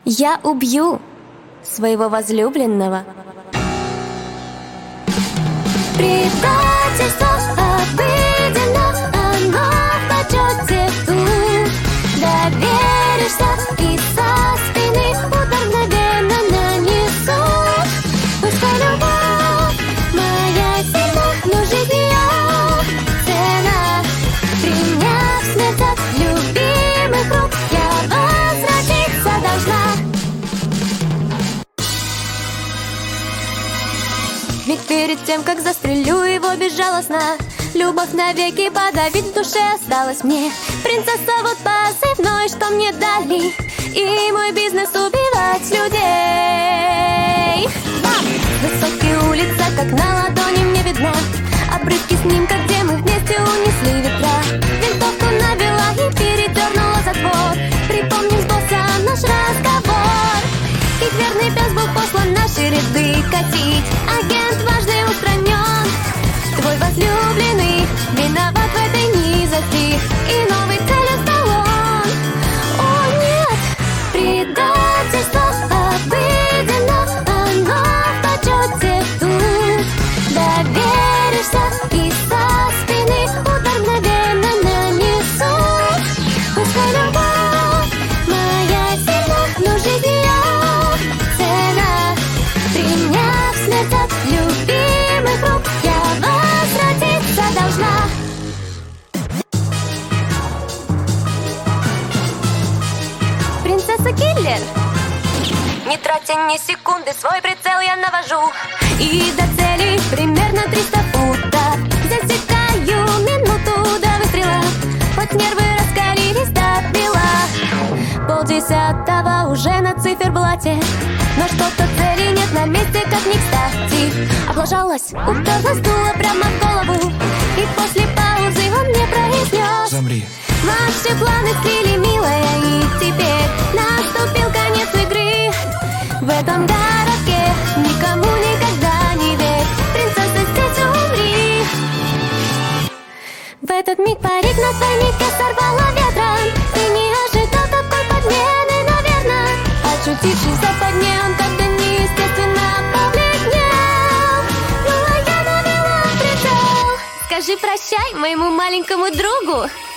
Я убью своего возлюбленного. Предательство обыденно, оно в почете тут. Доверишься и со спины удар мгновенно нанесут. Пускай любовь моя сильна, но жизнь ее цена. Приняв смерть от любимых рук, я возвратиться должна. Ведь перед тем, как застрелю его безжалостно, любовь навеки подавить в душе осталась мне. Принцесса вот позывной, что мне дали, и мой бизнес убивать людей. Высокие улицы, как на ладони мне видна, обрывки снимка, где мы вместе унесли ветра. Винтовку навела и передернула затвор. Припомним с боссом наш разговор. Их верный пес был послан наши ряды катить. Агент дважды устранен. Твой возлюбленный виноват в этой низости, и новый целью стал он. О нет, предательство обыденно, оно в почете тут. Доверишься и со спины удар мгновенно нанесут. Пускай любовь моя сильна, но жизнь ее цена. Приняв смерть от любимых рук, я возвратиться должна. Принцесса-киллер. Не тратя ни секунды, свой прицел я навожу, и до цели примерно 300 футов. Засекаю минуту до выстрела, хоть нервы раскалились до бела. Полдесятого уже на циферблате, но что-то цели нет на месте, как ни кстати. Облажалась, уперлась дуло прямо в голову, и после паузы он мне произнес: замри. Ваши планы слили, милая, и теперь наступил конец игры. В этом городке никому никогда не верь, принцесса, здесь умри. В этот миг парик на двойнике сорвало ветром. Ты не ожидал такой подмены, наверное. Очутившись в западне, он как-то неестественно побледнел. Ну а я навела прицел. Скажи прощай моему маленькому другу.